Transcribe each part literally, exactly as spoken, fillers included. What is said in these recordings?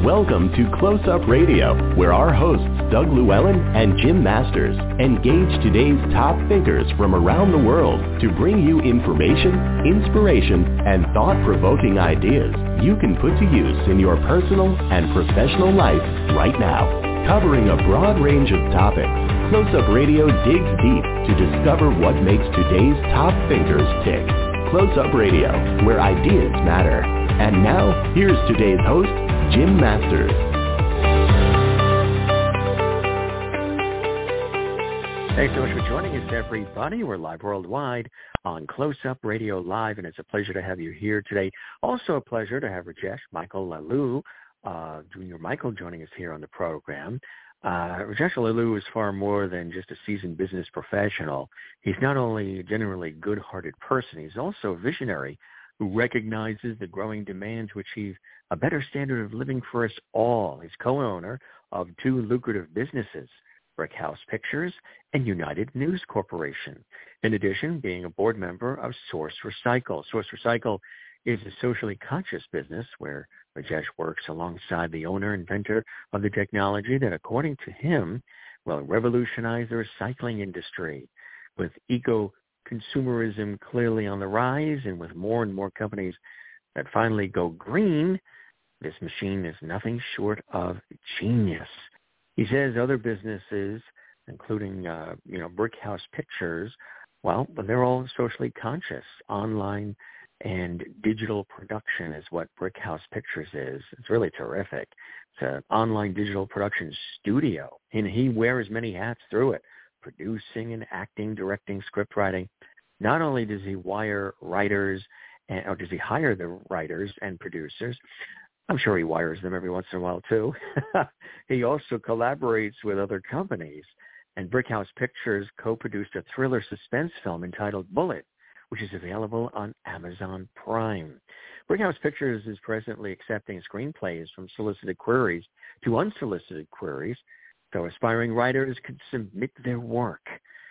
Welcome to Close Up Radio, where our hosts Doug Llewellyn and Jim Masters engage today's top thinkers from around the world to bring you information, inspiration, and thought-provoking ideas you can put to use in your personal and professional life right now. Covering a broad range of topics, Close Up Radio digs deep to discover what makes today's top thinkers tick. Close Up Radio, where ideas matter. And now, here's today's host, Jim Masters. Thanks so much for joining us, everybody. We're live worldwide on Close Up Radio Live, and it's a pleasure to have you here today. Also a pleasure to have Rajesh Michael Lalu, uh, Junior Michael, joining us here on the program. Uh, Rajesh Lalu is far more than just a seasoned business professional. He's not only a genuinely good-hearted person, he's also a visionary who recognizes the growing demand to achieve a better standard of living for us all. He's co-owner of two lucrative businesses, Brickhouse Pictures and United News Corporation. In addition, being a board member of Source Recycle. Source Recycle is a socially conscious business where Rajesh works alongside the owner, inventor of the technology that, according to him, will revolutionize the recycling industry. With eco-consumerism clearly on the rise and with more and more companies that finally go green, this machine is nothing short of genius. He says other businesses, including, uh, you know, Brickhouse Pictures, well, they're all socially conscious. Online and digital production is what Brickhouse Pictures is. It's really terrific. It's an online digital production studio, and he wears many hats through it, producing and acting, directing, script writing. Not only does he wire writers, and, or does he hire the writers and producers, I'm sure he wires them every once in a while, too. He also collaborates with other companies, and Brickhouse Pictures co-produced a thriller suspense film entitled Bullet, which is available on Amazon Prime. Brickhouse Pictures is presently accepting screenplays from solicited queries to unsolicited queries, so aspiring writers could submit their work.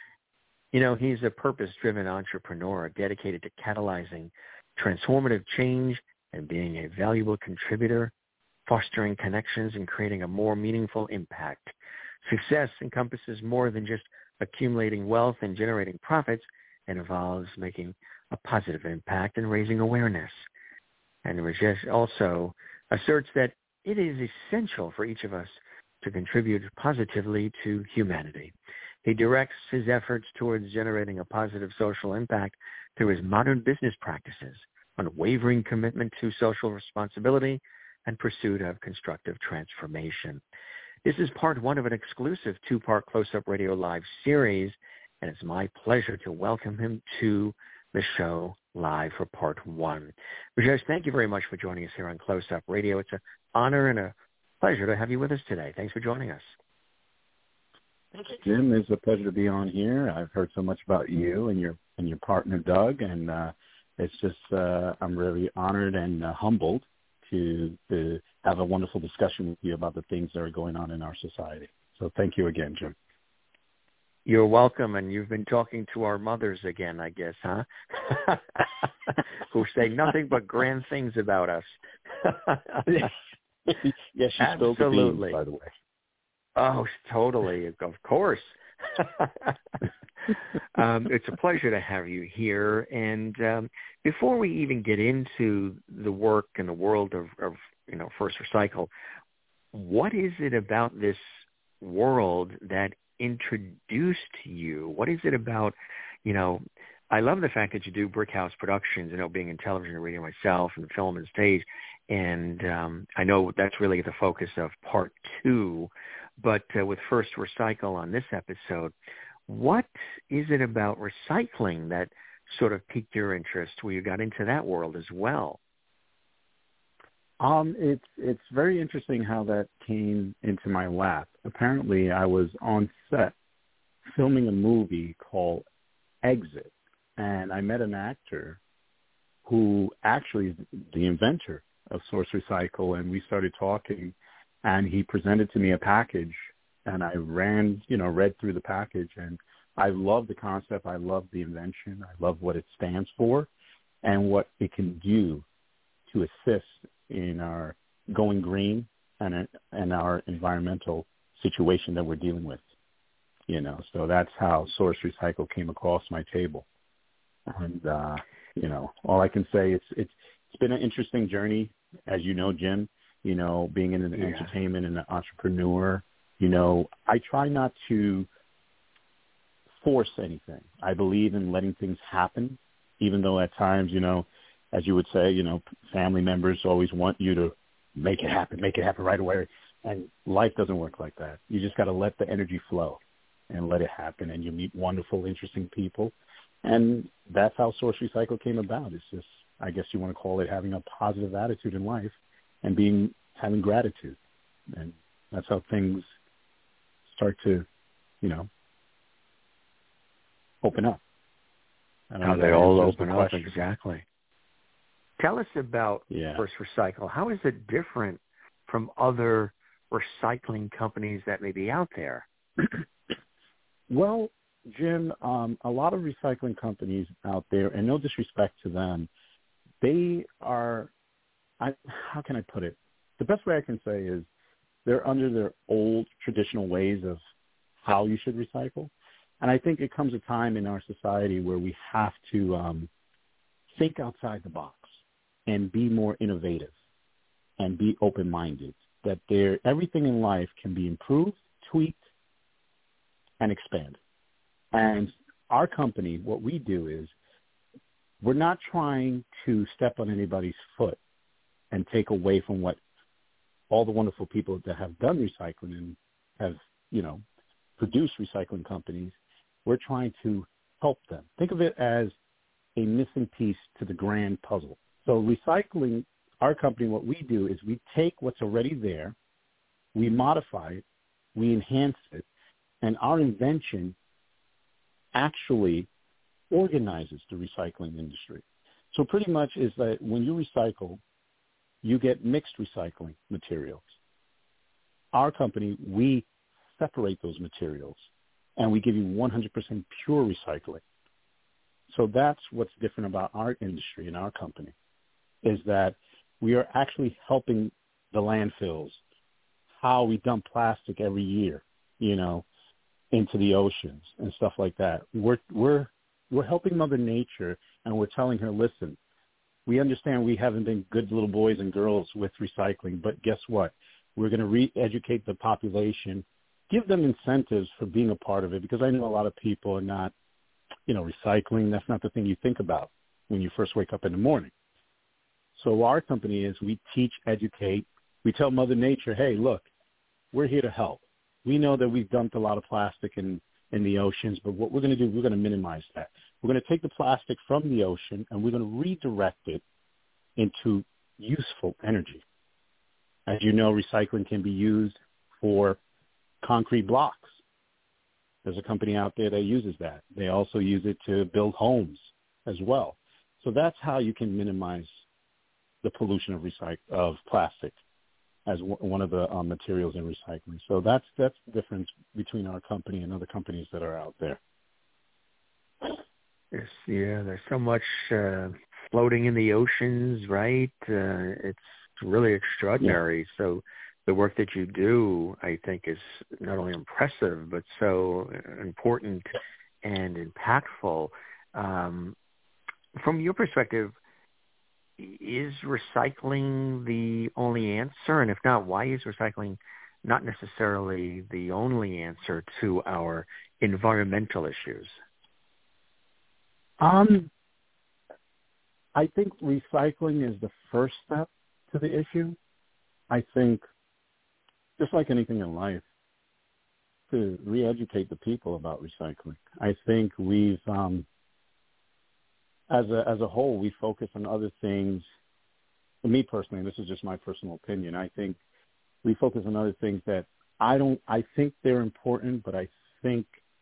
You know, he's a purpose-driven entrepreneur dedicated to catalyzing transformative change and being a valuable contributor, fostering connections and creating a more meaningful impact. Success encompasses more than just accumulating wealth and generating profits. It involves making a positive impact and raising awareness. And Rajesh also asserts that it is essential for each of us to contribute positively to humanity. He directs his efforts towards generating a positive social impact through his modern business practices, unwavering commitment to social responsibility, and pursuit of constructive transformation. This is part one of an exclusive two-part Close-Up Radio Live series, and it's my pleasure to welcome him to the show live for part one. Rajesh, thank you very much for joining us here on Close-Up Radio. It's an honor and a pleasure to have you with us today. Thanks for joining us. Thank you, Jim. It's a pleasure to be on here. I've heard so much about you and your and your partner, Doug, and uh, it's just uh, I'm really honored and uh, humbled to, to have a wonderful discussion with you about the things that are going on in our society. So thank you again, Jim. You're welcome, and you've been talking to our mothers again, I guess, huh? Who say nothing but grand things about us. Yes, she spilled the beans, by the way. Oh, totally, of course. um, it's a pleasure to have you here. And um, before we even get into the work and the world of, of, you know, Source Recycle, what is it about this world that introduced you? What is it about, you know, I love the fact that you do Brickhouse Productions, you know, being in television and radio myself and film and stage. And um, I know that's really the focus of part two. But uh, with Source Recycle on this episode, what is it about recycling that sort of piqued your interest where you got into that world as well? Um, it's it's very interesting how that came into my lap. Apparently, I was on set filming a movie called Exit, and I met an actor who actually is the inventor of Source Recycle, and we started talking, and he presented to me a package, and I ran, you know, read through the package, and I love the concept. I love the invention. I love what it stands for and what it can do to assist in our going green and and our environmental situation that we're dealing with. You know, so that's how Source Recycle came across my table. And uh, you know, all I can say is it's it's been an interesting journey, as you know, Jim. You know, being in the yeah. entertainment and an entrepreneur. You know, I try not to force anything. I believe in letting things happen, even though at times, you know, as you would say, you know, family members always want you to make it happen, make it happen right away. And life doesn't work like that. You just got to let the energy flow and let it happen. And you meet wonderful, interesting people. And that's how Source Recycle came about. It's just, I guess you want to call it having a positive attitude in life and being, having gratitude. And that's how things start to, you know, open up. How they all open up, exactly. Tell us about yeah. Source Recycle. How is it different from other recycling companies that may be out there? Well, Jim, um, a lot of recycling companies out there, and no disrespect to them, they are, I, how can I put it? The best way I can say is they're under their old traditional ways of how you should recycle. And I think it comes a time in our society where we have to um, think outside the box and be more innovative and be open-minded, that there, everything in life can be improved, tweaked, and expanded. And our company, what we do is we're not trying to step on anybody's foot and take away from what all the wonderful people that have done recycling and have, you know, produced recycling companies. We're trying to help them. Think of it as a missing piece to the grand puzzle. So recycling, our company, what we do is we take what's already there, we modify it, we enhance it, and our invention actually organizes the recycling industry. So pretty much is that when you recycle, you get mixed recycling materials. Our company, we separate those materials, and we give you one hundred percent pure recycling. So that's what's different about our industry and our company, is that we are actually helping the landfills, how we dump plastic every year, you know, into the oceans and stuff like that. We're we're we're helping Mother Nature, and we're telling her, listen, we understand we haven't been good little boys and girls with recycling, but guess what? We're going to re-educate the population, give them incentives for being a part of it, because I know a lot of people are not, you know, recycling. That's not the thing you think about when you first wake up in the morning. So our company is we teach, educate. We tell Mother Nature, hey, look, we're here to help. We know that we've dumped a lot of plastic in, in the oceans, but what we're going to do, we're going to minimize that. We're going to take the plastic from the ocean, and we're going to redirect it into useful energy. As you know, recycling can be used for concrete blocks. There's a company out there that uses that. They also use it to build homes as well. So that's how you can minimize the pollution of recyc- of plastic as w- one of the um, materials in recycling. So that's that's the difference between our company and other companies that are out there. Yes, yeah, there's so much uh, floating in the oceans, right? Uh, it's really extraordinary. Yeah. So the work that you do, I think, is not only impressive, but so important and impactful. Um, from your perspective, is recycling the only answer? And if not, why is recycling not necessarily the only answer to our environmental issues? Um, I think recycling is the first step to the issue. I think, just like anything in life, to re-educate the people about recycling. I think we've, um, as a as a whole, we focus on other things. For me personally, and this is just my personal opinion, I think we focus on other things that I don't, I think they're important, but I think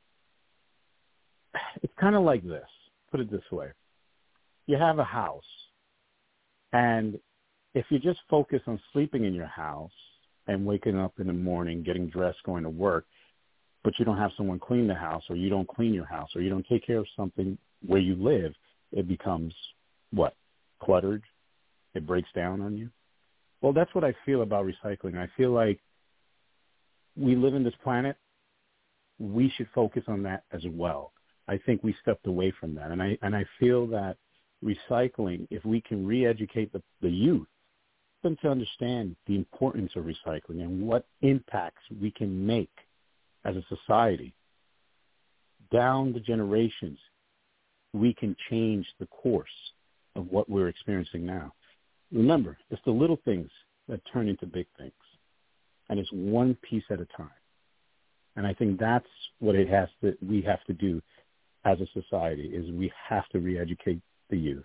it's kind of like this. Put it this way. You have a house, and if you just focus on sleeping in your house and waking up in the morning, getting dressed, going to work, but you don't have someone clean the house, or you don't clean your house, or you don't take care of something where you live, it becomes what? Cluttered. It breaks down on you. Well, that's what I feel about recycling. I feel like we live in this planet. We should focus on that as well. I think we stepped away from that. And I and I feel that recycling, if we can re-educate the, the youth, them to understand the importance of recycling and what impacts we can make as a society, down the generations, we can change the course of what we're experiencing now. Remember, it's the little things that turn into big things, and it's one piece at a time. And I think that's what it has to. We have to do as a society is we have to re-educate the youth.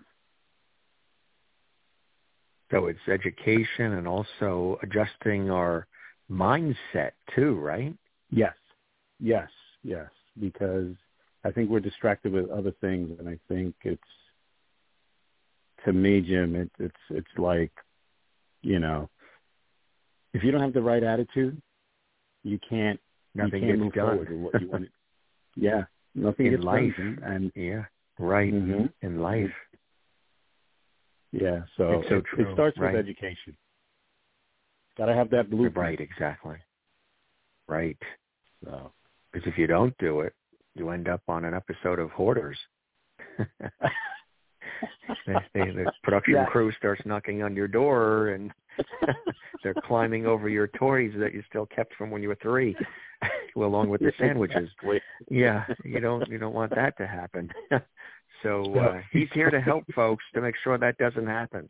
So it's education and also adjusting our mindset too, right? Yes, yes, yes. Because I think we're distracted with other things, and I think it's, to me, Jim, it, it's it's like, you know, if you don't have the right attitude, you can't nothing you can't gets move done. forward with what you want. Yeah, nothing in gets life, done, and yeah, right mm-hmm. in life. Yeah, so, so it, true, it starts right? with education. Got to have that blueprint. Right, exactly. Right. So. Because if you don't do it, you end up on an episode of Hoarders. they, they, the production yeah. crew starts knocking on your door, and they're climbing over your toys that you still kept from when you were three, along with the sandwiches. Exactly. Yeah, you don't you don't want that to happen. So uh, he's here to help folks to make sure that doesn't happen.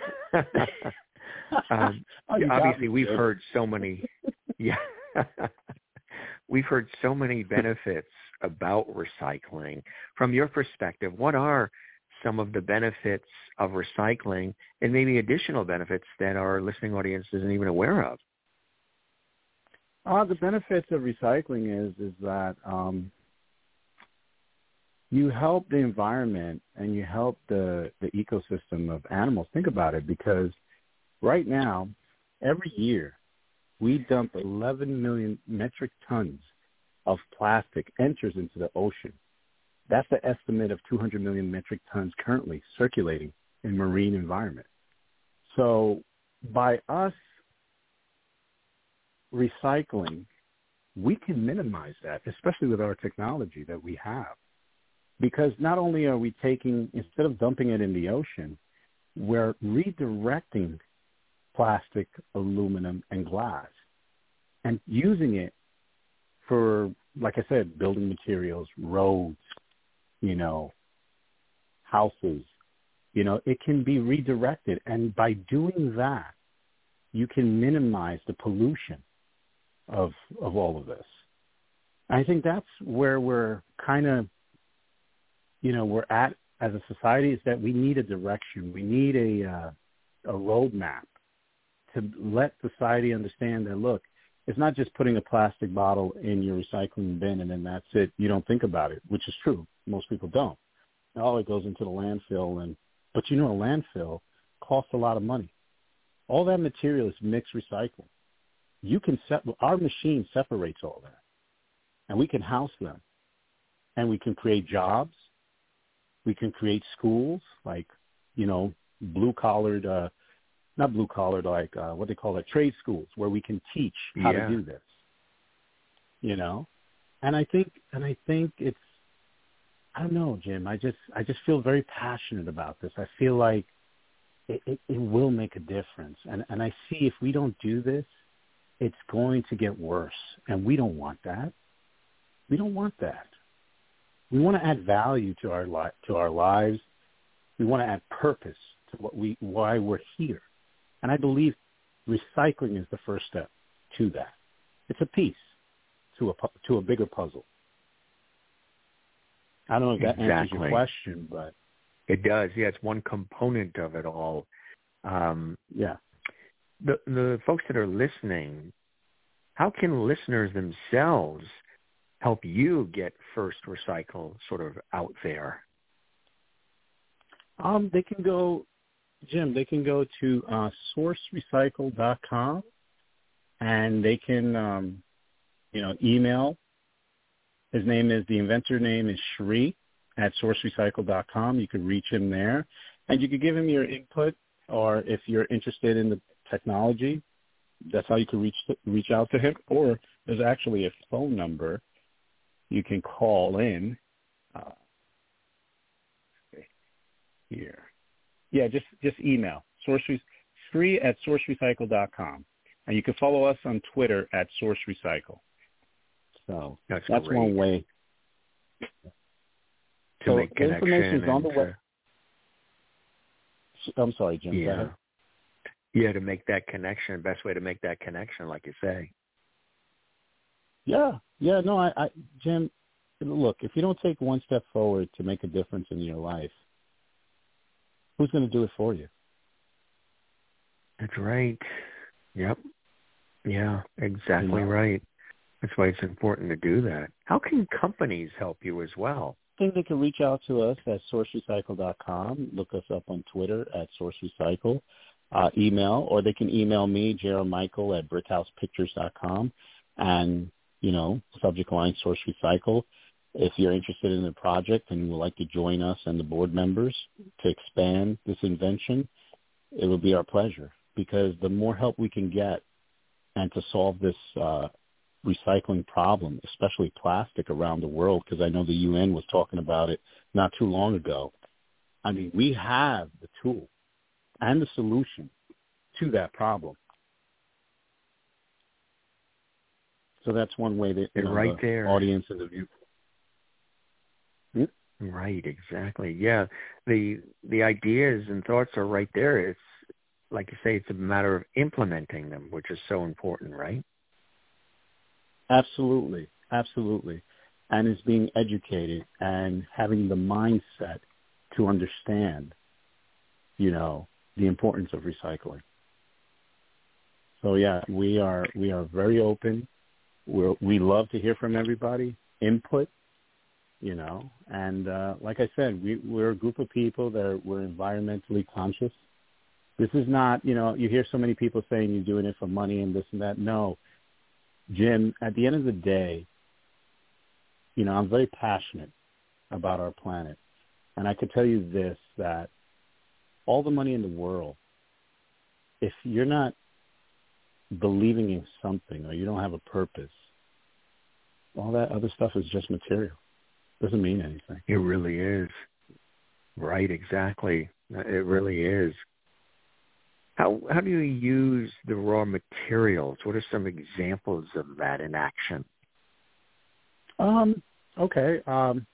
um, oh, obviously, me, we've Jim. heard so many. Yeah. We've heard so many benefits about recycling. From your perspective, what are some of the benefits of recycling and maybe additional benefits that our listening audience isn't even aware of? Uh, the benefits of recycling is is that um, you help the environment and you help the, the ecosystem of animals. Think about it, because right now, every year, we dump eleven million metric tons of plastic enters into the ocean. That's the estimate of two hundred million metric tons currently circulating in marine environment. So by us recycling, we can minimize that, especially with our technology that we have. Because not only are we taking, instead of dumping it in the ocean, we're redirecting plastic, aluminum, and glass, and using it for, like I said, building materials, roads, you know, houses. You know, it can be redirected. And by doing that, you can minimize the pollution of of all of this. I think that's where we're kind of, you know, we're at as a society, is that we need a direction. We need a uh, a roadmap to let society understand that, look, it's not just putting a plastic bottle in your recycling bin and then that's it. You don't think about it, which is true. Most people don't. Oh, it goes into the landfill. and But, you know, a landfill costs a lot of money. All that material is mixed recycling. You can set, our machine separates all that, and we can house them, and we can create jobs. We can create schools, like, you know, blue-collared, uh, not blue-collared, like uh, what they call it, trade schools, where we can teach how yeah. to do this, you know? And I think, and I think it's, I don't know, Jim, I just, I just feel very passionate about this. I feel like it, it, it will make a difference. And, and I see if we don't do this, it's going to get worse. And we don't want that. We don't want that. We want to add value to our li- to our lives. We want to add purpose to what we why we're here. And I believe recycling is the first step to that. It's a piece to a to a bigger puzzle. I don't know if that exactly. answers your question, but it does. Yeah, it's one component of it all. Um, yeah. The the folks that are listening, how can listeners themselves help you get First Recycle sort of out there? Um, they can go, Jim, they can go to uh, source recycle dot com, and they can, um, you know, email. His name is, the inventor name is Shri at source recycle dot com. You could reach him there, and you could give him your input, or if you're interested in the technology. That's how you can reach reach out to him. Or there's actually a phone number you can call in. Uh, here, yeah, just just email source free at source recycle dot com, and you can follow us on Twitter at Source Recycle. So that's, that's one way to so make the information is on the to, web. I'm sorry, Jim. Yeah. Go ahead. Yeah, to make that connection, best way to make that connection, like you say. Yeah, yeah, no, I, I, Jim, look, if you don't take one step forward to make a difference in your life, who's going to do it for you? That's right. Yep. Yeah, exactly You know? right. That's why it's important to do that. How can companies help you as well? I think they can reach out to us at source recycle dot com. Look us up on Twitter at sourcerecycle. Uh, email, or they can email me, Gerald Michael at brickhouse pictures dot com, and, you know, subject line Source Recycle. If you're interested in the project and would like to join us and the board members to expand this invention, it will be our pleasure, because the more help we can get and to solve this uh, recycling problem, especially plastic around the world, because I know the U N was talking about it not too long ago. I mean, we have the tool and the solution to that problem. So that's one way that, you know, right the there. audience and the view. Hmm? Right, exactly. Yeah, the the ideas and thoughts are right there. It's like you say, it's a matter of implementing them, which is so important, right? Absolutely, absolutely. And it's being educated and having the mindset to understand, you know, the importance of recycling. So yeah, we are we are very open. We we love to hear from everybody, input, you know, and uh, like I said, we we're a group of people that are, we're environmentally conscious. This is not, you know, you hear so many people saying you're doing it for money and this and that. No, Jim, at the end of the day, you know, I'm very passionate about our planet, and I could tell you this, that all the money in the world, if you're not believing in something or you don't have a purpose, all that other stuff is just material. Doesn't mean anything. It really is. Right, exactly. It really is. How how do you use the raw materials? What are some examples of that in action? Um, okay. Um,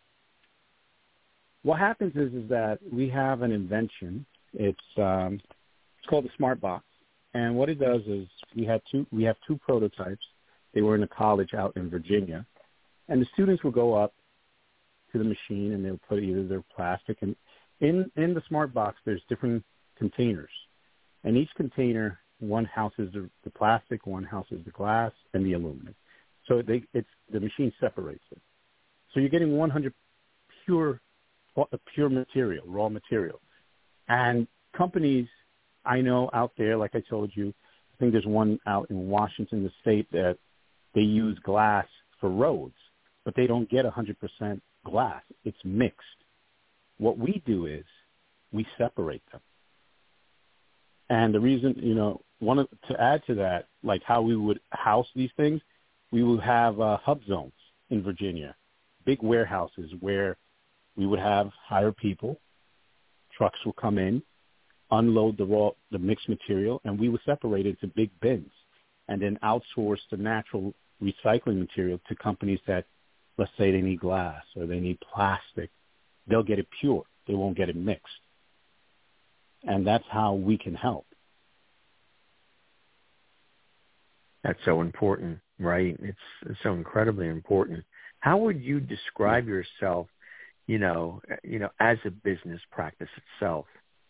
what happens is is that we have an invention. It's um, it's called the Smart Box, and what it does is we had two we have two prototypes. They were in a college out in Virginia, and the students will go up to the machine and they'll put either their plastic and in in the Smart Box there's different containers, and each container, one houses the, the plastic, one houses the glass and the aluminum. So they it's the machine separates it. So you're getting one hundred pure pure material, raw material. And companies I know out there, like I told you, I think there's one out in Washington, the state, that they use glass for roads, but they don't get one hundred percent glass. It's mixed. What we do is we separate them. And the reason, you know, one of, to add to that, like how we would house these things, we would have uh, hub zones in Virginia, big warehouses where we would have hire people, trucks will come in, unload the raw, the mixed material, and we would separate it into big bins and then outsource the natural recycling material to companies that, let's say they need glass or they need plastic. They'll get it pure. They won't get it mixed. And that's how we can help. That's so important, right? It's, it's so incredibly important. How would you describe yourself, you know, you know, as a business practice itself?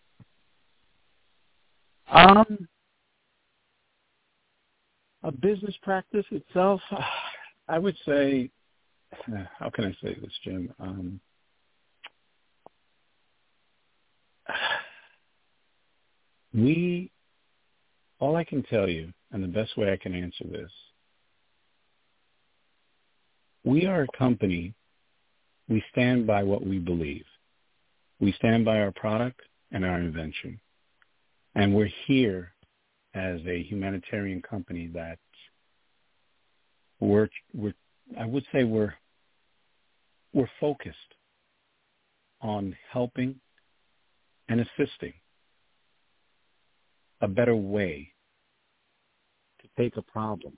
Um, a business practice itself, I would say, how can I say this, Jim? Um, we, all I can tell you, and the best way I can answer this, we are a company, we stand by what we believe. We stand by our product and our invention. And we're here as a humanitarian company that we're, we're I would say we're we're focused on helping and assisting a better way to take a problem,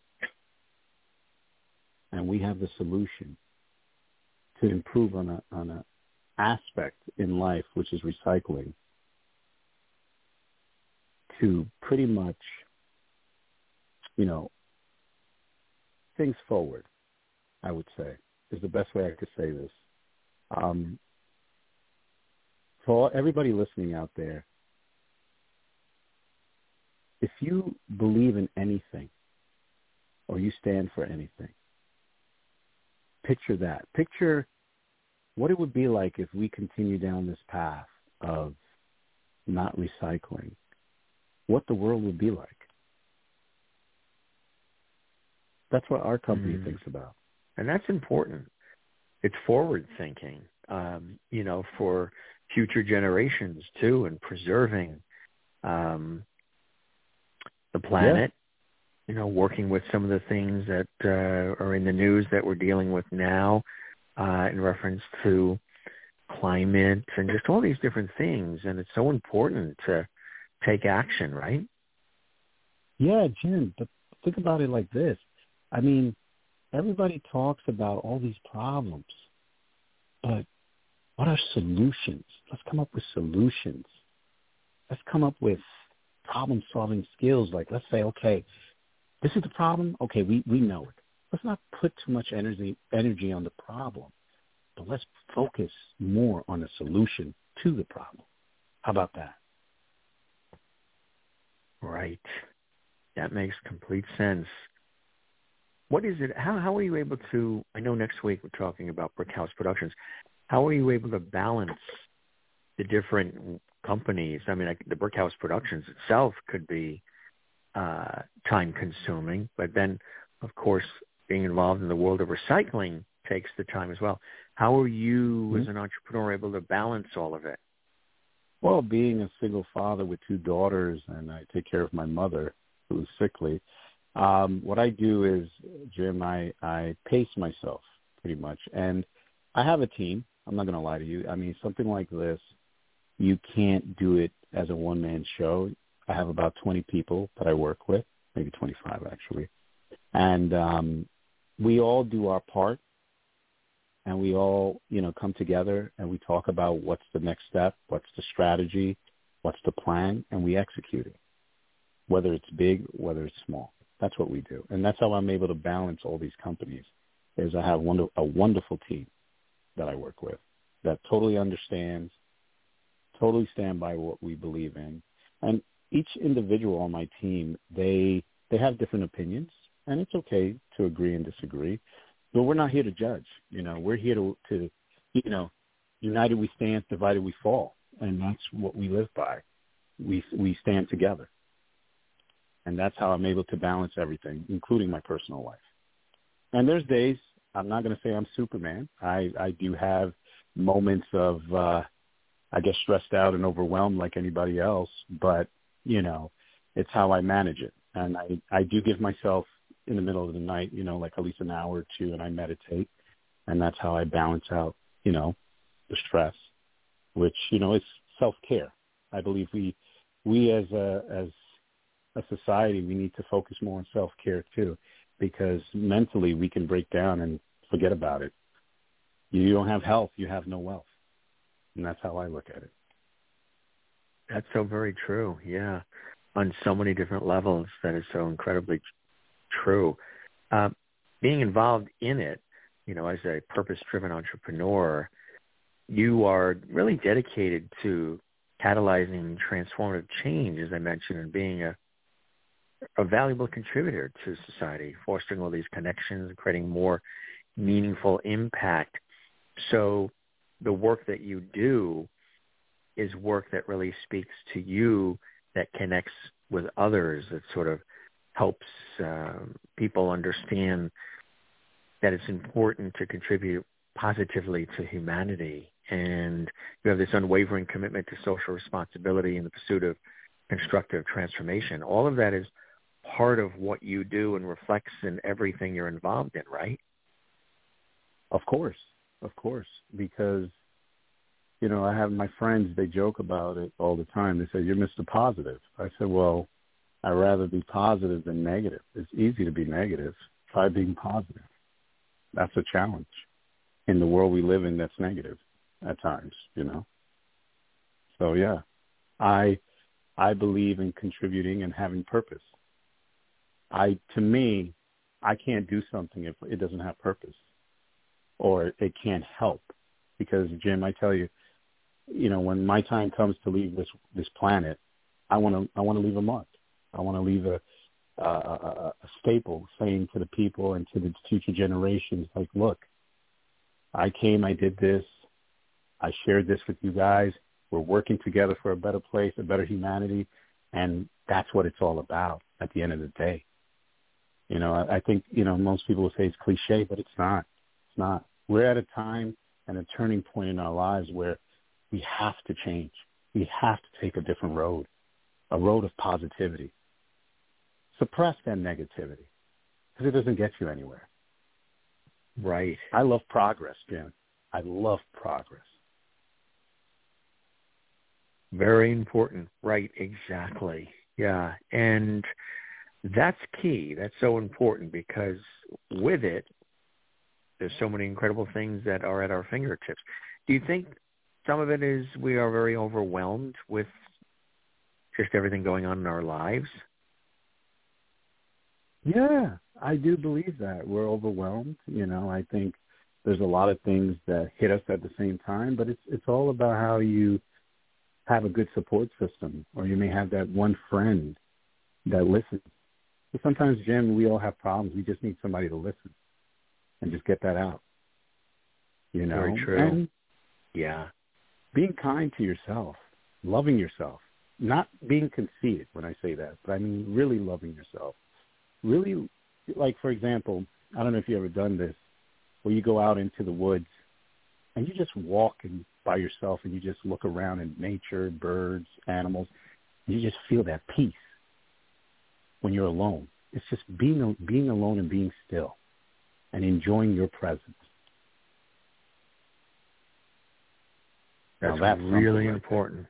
and we have the solution to improve on a on a aspect in life, which is recycling, to pretty much, you know, things forward, I would say, is the best way I could say this. Um, for everybody listening out there, if you believe in anything or you stand for anything, picture that. Picture what it would be like if we continue down this path of not recycling, what the world would be like. That's what our company mm. thinks about. And that's important. It's forward thinking, um, you know, for future generations too, and preserving um, the planet, yeah. you know, working with some of the things that uh, are in the news that we're dealing with now uh, in reference to climate and just all these different things. And it's so important to take action, right? Yeah, Jim, but think about it like this. I mean, everybody talks about all these problems, but what are solutions? Let's come up with solutions. Let's come up with problem-solving skills. Like, let's say, okay, this is the problem. Okay, we, we know it. Let's not put too much energy energy on the problem, but let's focus more on the solution to the problem. How about that? Right. That makes complete sense. What is it? How how are you able to? I know next week we're talking about Brickhouse Productions. How are you able to balance the different companies? I mean, like the Brickhouse Productions itself could be uh, time-consuming, but then, of course, being involved in the world of recycling takes the time as well. How are you, mm-hmm. as an entrepreneur, able to balance all of it? Well, being a single father with two daughters, and I take care of my mother, who is sickly. Um, what I do is, Jim, I, I pace myself pretty much. And I have a team. I'm not going to lie to you. I mean, something like this, you can't do it as a one-man show. I have about twenty people that I work with, maybe twenty-five actually. And um, we all do our part, and we all, you know, come together and we talk about what's the next step, what's the strategy, what's the plan, and we execute it, whether it's big, whether it's small. That's what we do. And that's how I'm able to balance all these companies, is I have one, a wonderful team that I work with that totally understands, totally stand by what we believe in. And each individual on my team, they they have different opinions, and it's okay to agree and disagree. But we're not here to judge. You know, we're here to, to you know, united we stand, divided we fall. And that's what we live by. We we stand together. And that's how I'm able to balance everything, including my personal life. And there's days, I'm not going to say I'm Superman. I, I do have moments of, uh, I get stressed out and overwhelmed like anybody else. But, you know, it's how I manage it. And I, I do give myself in the middle of the night, you know, like at least an hour or two, and I meditate. And that's how I balance out, you know, the stress, which, you know, is self-care. I believe we, we as a, as a society, we need to focus more on self-care too, because mentally we can break down and forget about it. You don't have health, you have no wealth. And that's how I look at it. That's so very true. Yeah. On so many different levels, that is so incredibly true. Uh, being involved in it, you know, as a purpose-driven entrepreneur, you are really dedicated to catalyzing transformative change, as I mentioned, and being a a valuable contributor to society, fostering all these connections and creating more meaningful impact. So the work that you do is work that really speaks to you, that connects with others, that sort of helps uh, people understand that it's important to contribute positively to humanity. And you have this unwavering commitment to social responsibility in the pursuit of constructive transformation. All of that is part of what you do and reflects in everything you're involved in, right? Of course, of course, because, you know, I have my friends, they joke about it all the time. They say, you're Mister Positive. I said, well, I'd rather be positive than negative. It's easy to be negative. Try being positive. That's a challenge in the world we live in that's negative at times, you know. So, yeah, I I believe in contributing and having purpose. I, to me, I can't do something if it doesn't have purpose or it can't help. Because, Jim, I tell you, you know, when my time comes to leave this this planet, I want to I want to leave a mark. I want to leave a, a, a, a staple saying to the people and to the future generations, like, look, I came, I did this, I shared this with you guys. We're working together for a better place, a better humanity, and that's what it's all about at the end of the day. You know, I, I think, you know, most people will say it's cliche, but it's not. It's not. We're at a time and a turning point in our lives where we have to change. We have to take a different road, a road of positivity. Suppress that negativity because it doesn't get you anywhere. Right. I love progress, Jim. I love progress. Very important. Right, exactly. Yeah, and that's key. That's so important because with it, there's so many incredible things that are at our fingertips. Do you think some of it is we are very overwhelmed with just everything going on in our lives? Yeah, I do believe that. We're overwhelmed. You know, I think there's a lot of things that hit us at the same time, but it's it's all about how you have a good support system, or you may have that one friend that listens. But sometimes, Jim, we all have problems. We just need somebody to listen and just get that out. You know? Very true. And yeah. Being kind to yourself, loving yourself, not being conceited when I say that, but I mean really loving yourself. Really, like, for example, I don't know if you've ever done this, where you go out into the woods and you just walk and by yourself and you just look around in nature, birds, animals, and you just feel that peace when you're alone. It's just being being alone and being still and enjoying your presence. That's, that's really right important.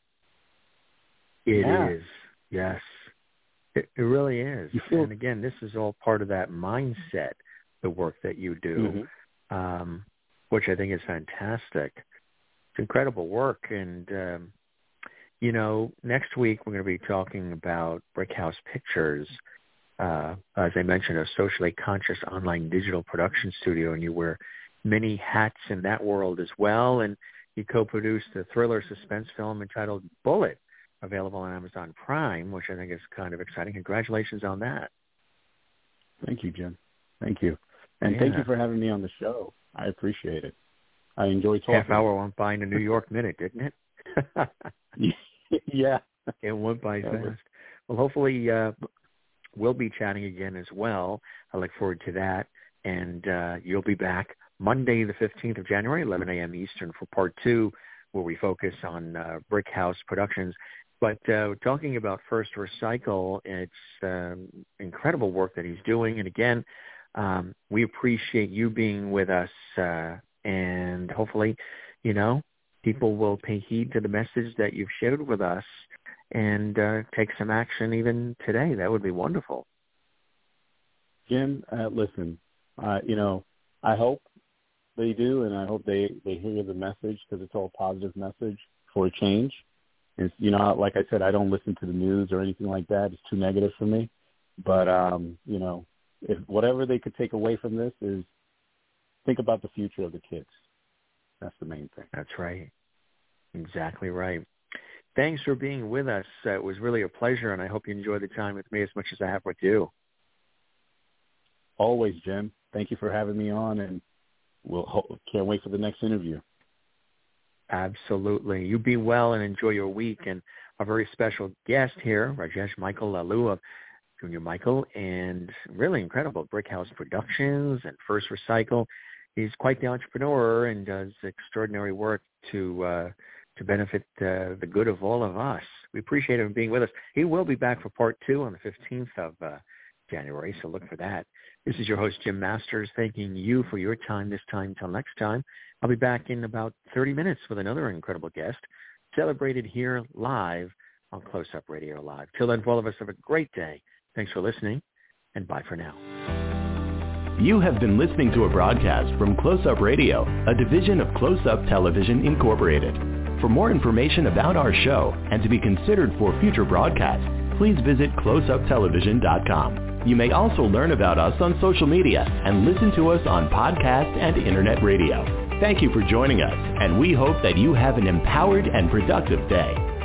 It yeah. is, yes. It, it really is. Feel, and again, this is all part of that mindset, the work that you do, mm-hmm. um, which I think is fantastic. It's incredible work. And, um, you know, next week we're going to be talking about Brick House Pictures. Uh, as I mentioned, a socially conscious online digital production studio, and you wear many hats in that world as well. And you co-produced a thriller suspense film entitled Bullet, available on Amazon Prime, which I think is kind of exciting. Congratulations on that. Thank you, Jim. Thank you. And yeah. thank you for having me on the show. I appreciate it. I enjoy talking. Half hour went by in a New York minute, didn't it? yeah. It went by fast. Was... Well, hopefully uh, we'll be chatting again as well. I look forward to that. And uh, you'll be back Monday, the fifteenth of January, eleven a.m. Eastern, for part two, where we focus on uh, Brick House Productions. But uh, talking about First Recycle, it's um, incredible work that he's doing. And again, um, we appreciate you being with us. Uh, and hopefully, you know, people will pay heed to the message that you've shared with us and uh, take some action even today. That would be wonderful. Jim, uh, listen, uh, you know, I hope they do, and I hope they, they hear the message because it's all a positive message for a change. It's, you know, like I said, I don't listen to the news or anything like that. It's too negative for me. But, um, you know, if whatever they could take away from this is think about the future of the kids. That's the main thing. That's right. Exactly right. Thanks for being with us. Uh, it was really a pleasure, and I hope you enjoyed the time with me as much as I have with you. Always, Jim. Thank you for having me on, and we'll ho- can't wait for the next interview. Absolutely. You be well and enjoy your week. And our very special guest here, Rajesh Michael Lalu of Junior Michael, and really incredible Brick House Productions and First Recycle. He's quite the entrepreneur and does extraordinary work to uh, to benefit uh, the good of all of us. We appreciate him being with us. He will be back for part two on the fifteenth of uh, January, so look for that. This is your host, Jim Masters, thanking you for your time this time. Till next time, I'll be back in about thirty minutes with another incredible guest, celebrated here live on Close Up Radio Live. Till then, for all of us, have a great day. Thanks for listening, and bye for now. You have been listening to a broadcast from Close Up Radio, a division of Close Up Television Incorporated. For more information about our show and to be considered for future broadcasts, please visit close up television dot com. You may also learn about us on social media and listen to us on podcast and internet radio. Thank you for joining us, and we hope that you have an empowered and productive day.